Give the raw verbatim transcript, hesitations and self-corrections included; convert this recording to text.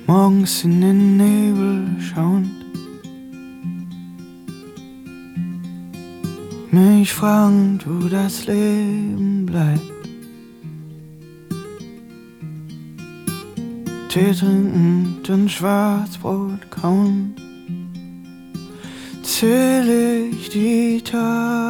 morgens in den Nebel schauend, mich fragend, wo das Leben bleibt. Tee trinkend und Schwarzbrot kauend, zähl ich die Tage.